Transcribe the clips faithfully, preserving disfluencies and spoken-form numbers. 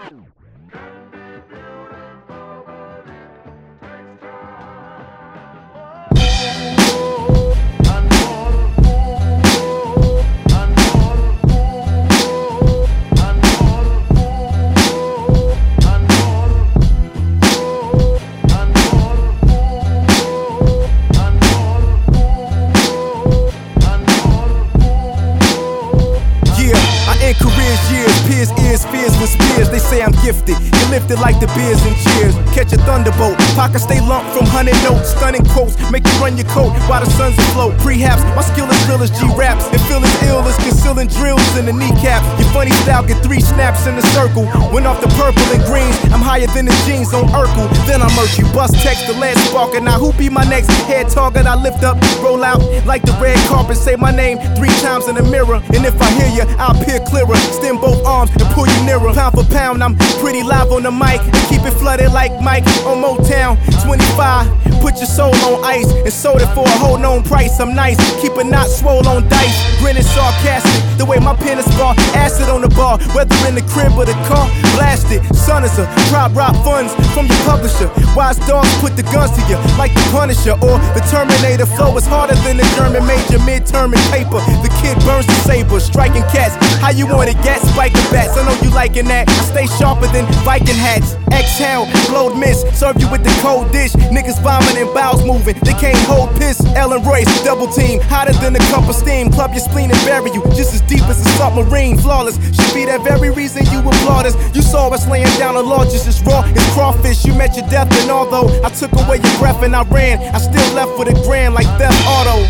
Peers, ears, fears with spears, they say I'm gifted. You lifted like the beers and cheers. Catch a thunderbolt, pockets stay lumped from hundred notes. Stunning quotes, make you run your coat while the sun's afloat. Prehaps, my skill is real as G-raps. And feel as ill as concealing drills in the kneecap. Your funny style get three snaps in the circle. Went off the purple and greens, I'm higher than the jeans on Urkel. Then I murk you, bust text the lead sparker. Now who be my next head target? I lift up, roll out like the red carpet. Say my name three times in the mirror. And if I hear you, I'll peer clearer. Stand both arms and pull you nearer. Pound for pound, I'm pretty live on the mic. And keep it flooded like Mike on Motown. twenty-five, put your soul on ice and sold it for a whole known price. I'm nice, keep it not swole on dice. Grinning sarcastic, the way my pen is bar. Acid on the bar, whether in the crib or the car. Blasted, son is a prop rock funds from your publisher. Wise dogs put the guns to you like the Punisher or the Terminator. Flow is harder than the German major midterm in paper. The kid burns the saber, striking cats. How you want it, gat spiking bats? I know you liking that. I stay sharper than Viking hats. Exhale, blowed mist, serve you with the cold dish. Niggas vomiting, bowels moving, they can't hold piss. Ellen Royce, double team, hotter than a cup of steam. Club your spleen and bury you, just as deep as a submarine. Flawless, should be that very reason you applaud us. You saw us laying down a law just as raw as crawfish. You met your death, and although I took away your breath and I ran, I still left with a grand like Theft Auto.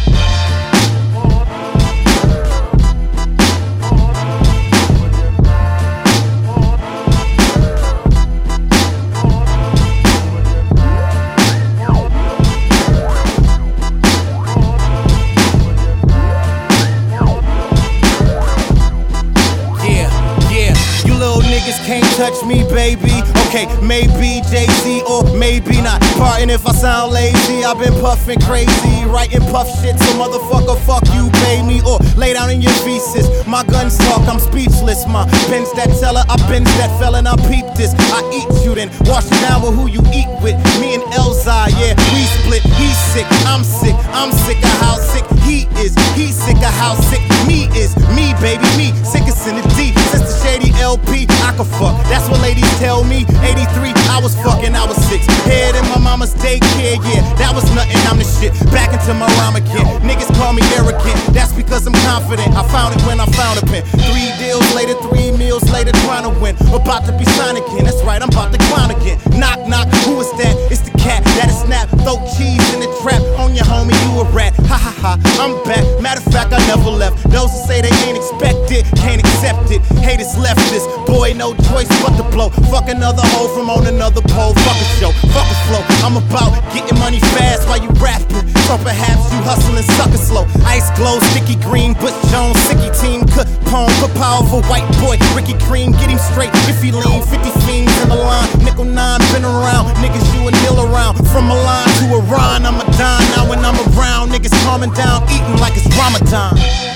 Can't touch me, baby. Okay, maybe Jay-Z or maybe not. Pardon if I sound lazy. I've been puffing crazy, writing puff shit. So motherfucker, fuck you, pay me or lay down in your feces. My guns talk, I'm speechless. My pen's that teller, I bench that fella, and I peep this. I eat you, then wash you down with who you eat with. Me and Elzai, yeah, we split. He's sick, I'm sick. I'm sick of how sick he is. He's sick of how sick me is. Me, baby, me, sickest in the deep. Since the Shady L P, I can fuck. That's what ladies tell me. eighty-three, I was fucking, I was six. Head in my mama's daycare, yeah, that was nothing, I'm the shit. Back into my rhyme again. Niggas call me arrogant, that's because I'm confident. I found it when I found a pen. Three deals later, three meals later, trying to win. About to be signed again, that's right, I'm about to clown again. Knock, knock, who is that? It's the cat, that is snap. Throw cheese in the trap, on your homie, you a rat. Ha ha ha, I'm back, matter of fact, I never left. Those who say they ain't expect it, can't accept it. Haters left this, boy, no choice but to blow. Fuck another hoe from on another pole. Fuck a show, fuck a flow. I'm about getting money fast while you rapping. So perhaps you hustling, sucker slow. Ice glow, sticky green, Butch Jones, sicky team. Cut pone, put powerful white boy. Ricky Cream, get him straight if he lean. fifty fiends in the line, nickel nine, been around. Niggas you a nil around. From a line to a rhyme, I'm a dime. Now when I'm around, niggas calming down, eating like it's Ramadan.